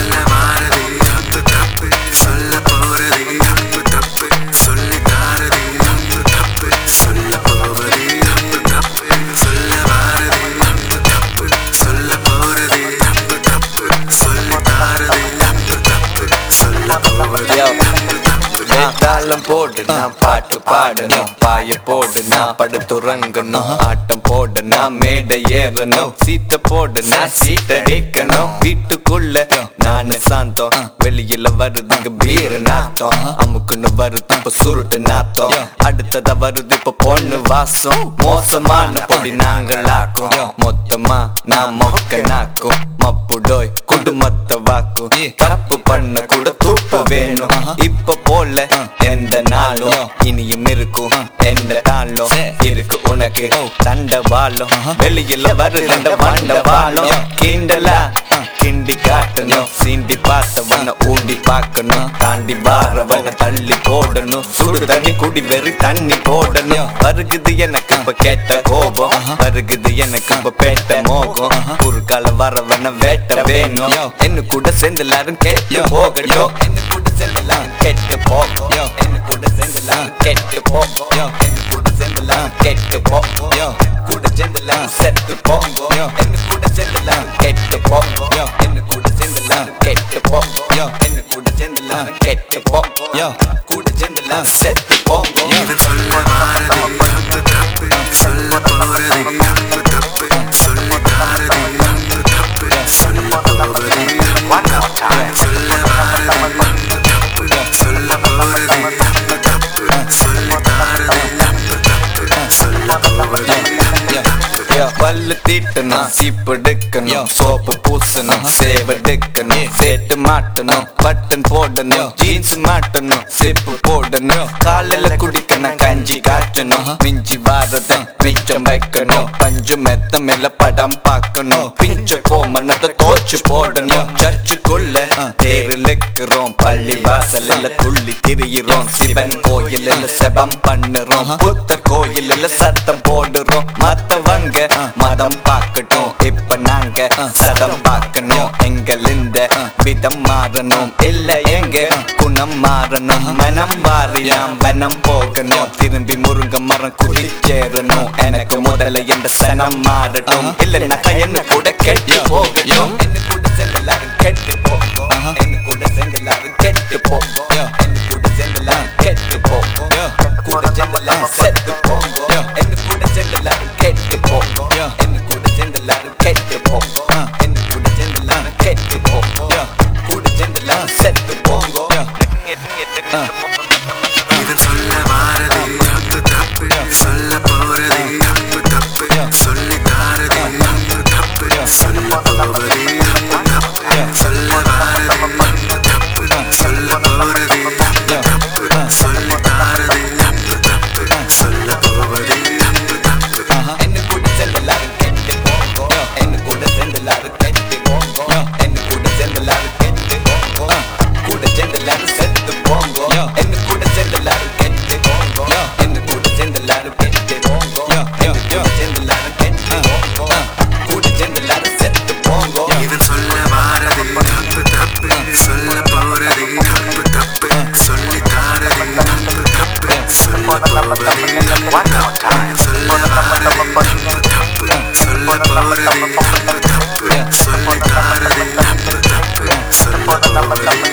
தாளம் போடு நான் பாட்டு பாடணும், பாய போடு நான் படுத்துறங்கணும், ஆட்டம் போடு நான் மேடை ஏறணும், சீத்த போடு நான் சீட்டடிக்கணும். வீட்டுக்குள்ள நானு சாந்தம், வெளியில வருதுங்க பீரு நாத்தம், அமுக்குன்னு வருது இப்ப சுருட்டு நாத்தம், அடுத்தத வருது இப்ப பொண்ணு வாசம். மோசமான பொடி நாங்களாக்கும், மொத்தமா நான் மொக்க நாக்கும், மப்புடோய் குடும்பத்தை வாக்கும், தப்பு பண்ண கூட துப்பு வேணும். இப்ப போல எந்த நாளும் இனியும் இருக்கும், எந்த காலம் இருக்கு உனக்கு தண்டவாளம், வெளியில வருகின்ற மண்டவாளம். கிண்டலா கிண்டி காட்டணும், சீண்டி பார்த்தவன ஊண்டி பார்க்கணும், தாண்டி வாரவன தள்ளி போடணும், சுடு தண்ணி குடி வெறி தண்ணி போடணும். வருகுது எனக்கு இப்ப கேட்ட கோபம், வருகுது எனக்கு இப்ப பேட்ட மோகம், குறுக்கால வரவன வேட்ட வேணும், என்ன கூட சேர்ந்து எல்லாரும் கேட்டு போகட்டும், என்ன கூட சேர்ந்து எல்லாரும் கேட்டு போகும், என்ன கூட சேர்ந்து எல்லாரும் கேட்டு போகும், என்ன கூட சேர்ந்து எல்லாரும் கேட்டு போகும், கூட சேர்ந்து எல்லாரும் செத்து போகும், என்ன கூட சேர்ந்து எல்லாரும் கேட்டு போகும், என்ன கூட சேர்ந்து எல்லாரும் கேட்டு போகும், என்ன கூட சேர்ந்து எல்லாரும் கேட்டு போகும், கூட சேர்ந்து எல்லாரும் செத்து போகும். இவன் சொல்ல வாரதே தப்பு தப்பு, சொல்ல போறதே தப்பு தப்பு, சொல்லி தாரதே தப்பு தப்பு, சொல்ல போவதே தப்பு தப்பு, சொல்ல வாரதே தப்பு தப்பு, சொல்ல போறதே தப்பு தப்பு, சொல்லி தாரதே தப்பு தப்பு, சொல்ல போவதே பல்லு தீட்டணும், சீப்பெடுக்கணும், சோப்பு பூசணும், சேவெடுக்கணும், சேட்டு மாட்டணும், பட்டன் போடணும், ஜீன்ஸ் மாட்டணும், சிப்பு போடணும், காலையில குடிக்கணும், கஞ்சி காய்ச்சணும், மிஞ்சி வாரத மிச்சம் வைக்கணும், பஞ்சு மெத்த மேல படம் பார்க்கணும், பிஞ்ச கோமனத்தை தோச்சு போடணும். சர்ச்சுக்குள்ள தேரிலுக்கிறோம், பள்ளி வாசல்ல துள்ளி திரியிறோம், சிவன் கோயில்ல செபம் பண்ணுறோம், புத்த கோயில்ல சத்தம் போடுறோம். மத்தவங்க மதம் பார்க்கட்டும், இப்ப நாங்க சதம் பார்க்கணும், எங்களிந்த விதம் மாறணும், இல்ல எங்க குணம் மாறணும், மனம் மாறியாம் வனம் போகணும், திரும்பி முருங்க மரம் குடிச்சேரணும், எனக்கு முதல்ல இந்த சனம் மாறட்டும், இல்ல நகை என்ன கூட கெட்டு போகட்டும், என்ன கூட சேர்ந்து எல்லாரும் கெட்டு போகும், என்ன கூட சேர்ந்து எல்லாரும் கெட்டு போகும், என்ன கூட சேர்ந்து எல்லாரும் கெட்டு போகும், கூட சேர்ந்து எல்லாரும் செத்து போகும், என்ன கூட சேர்ந்து எல்லாரும் கெட்டு போகும், என்ன கூட சேர்ந்து எல்லாரும் கெட்டு போகும், என்ன கூட சேர்ந்து எல்லாரும் கெட்டு போகும், கூட சேர்ந்து எல்லாரும் செத்து போகும். இவன் சொல்ல வாரதே தப்பு தப்பு, சொல்ல போறதே தப்பு தப்பு, சொல்லி தாரதே தப்பு தப்பு, சொல்ல போவதே தப்பு தப்பு, சொல்ல வாரதே தப்பு தப்பு, சொல்ல போறதே தப்பு தப்பு, சொல்லி தாரதே தப்பு தப்பு, சொல்ல போவதே தப்பு தப்பு. என்ன கூட சேர்ந்து எல்லாரும் கெட்டு போகும், என்ன கூட சேர்ந்து எல்லாரும் கெட்டு போகும், என்ன கூட சேர்ந்து எல்லாரும் கெட்டு போகும், கூட சேர்ந்து எல்லாரும் செத்து போகும், என்ன கூட சேர்ந்து எல்லாரும் கெட்டு போகும், என்ன கூட சேர்ந்து எல்லாரும் கெட்டு போகும், என்ன கூட சேர்ந்து எல்லாரும் கெட்டு போகும், கூட சேர்ந்து எல்லாரும் செத்து போகும். இவன் சொல்ல வாரதே தப்பு தப்பு, சொல்ல போறதே தப்பு தப்பு, சொல்லி தாரதே தப்பு தப்பு, சொல்ல போவதே தப்பு தப்பு, சொல்ல வாரதே தப்பு தப்பு, சொல்ல போறதே தப்பு தப்பு, சொல்லி தாரதே தப்பு தப்பு, சொல்ல போவதே